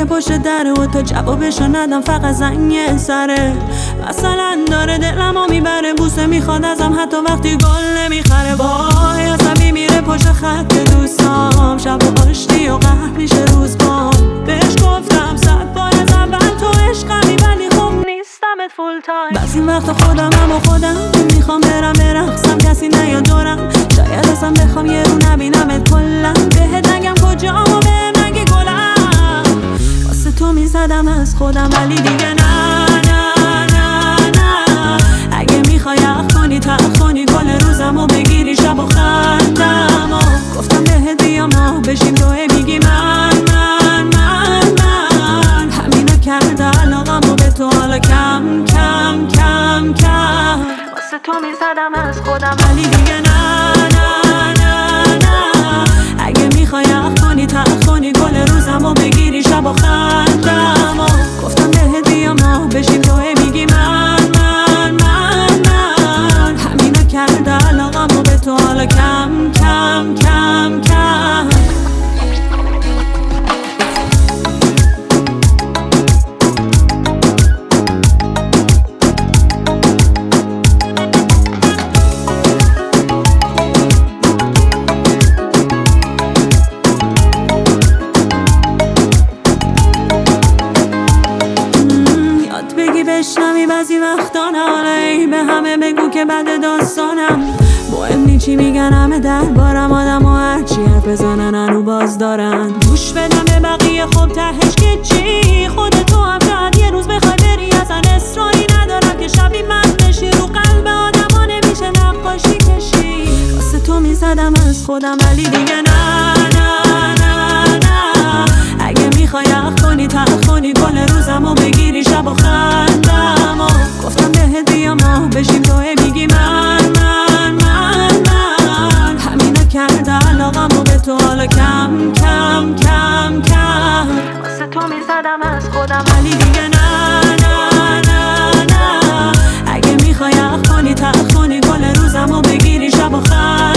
پشت دره و تا جوابشو ندم فقط زنگ سره. مثلا داره دلمو میبره، بوسه میخواد ازم حتی وقتی گل نمیخره. وای عصبی میره پشت خط دوستام، شب و آشتی و قهر میشه روز بام. بهش گفتم 100 بار از اول تو عشقمی، ولی خب نیستمت فول تایم. بعضی وقتا خودمم و خودم میخوام برم برقصم، کسی نیاد دورم. شاید اصلا بخوام یه رو نبینمت کلا، بهت نگم کجام و بهم نگی گلم. واسه تو میزدم از خودم ولی دیگه نه نه نه نه. اگه میخوای عقل کنی تلخ کنی گل روزمو بگیری شب و خندم و گفتم بهت بیام نه بشیم تو میگی من همینو کرده علاقمو به تو حالا کم کم کم کم. واسه تو میزدم از خودم ولی دیگه نه نه نه نه. اگه میخوای عقل کنی تلخ کنی گل روزمو بگیری شب و خندم و گفتم بهت بیام نه بشیم تو میگی من همینو کرده علاقمو به تو حالا کم کم کم کم. بشنوی بعضی وقتا نه، به همه بگو که بعد داستانم مهم نی چی میگن همه دربارم. آدم و هرچی حرف بزنن هنو باز دارن. گوش بدم به بقیه خب تهش که چی، خودتو هم شاید یه روز بخوای بری، اصلا اصراری ندارم که شبی من بشی. رو قلب آدم ها نمیشه نقاشی کشی. واسه تو میزدم از خودم ولی دیگه نه نه نه نه. اگه میخوای عقل کنی تلخ کنی گل روزمو بگیری شب و خندم و گفتم بهت بیام نه بشیم تو میگی من همینو کرده علاقمو به تو حالا کم کم کم کم. واسه تو میزدم از خودم ولی دیگه نه نه نه نه. اگه میخوای عقل کنی تلخ کنی گل روزمو بگیری شب و خندم